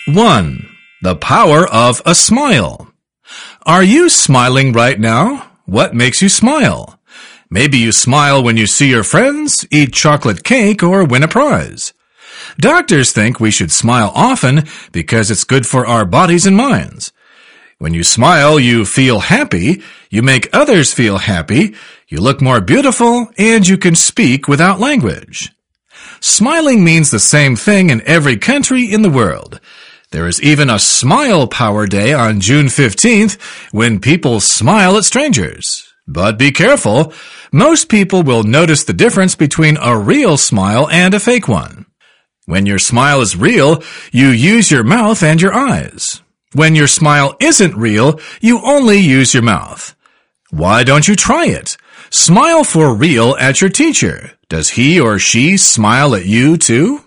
1. The power of a smile. Are you smiling right now? What makes you smile? Maybe you smile when you see your friends, eat chocolate cake, or win a prize. Doctors think we should smile often because it's good for our bodies and minds. When you smile, you feel happy, you make others feel happy, you look more beautiful, and you can speak without language. Smiling means the same thing in every country in the world. There is even a Smile Power Day on June 15th when people smile at strangers. But be careful. Most people will notice the difference between a real smile and a fake one. When your smile is real, you use your mouth and your eyes. When your smile isn't real, you only use your mouth. Why don't you try it? Smile for real at your teacher. Does he or she smile at you too?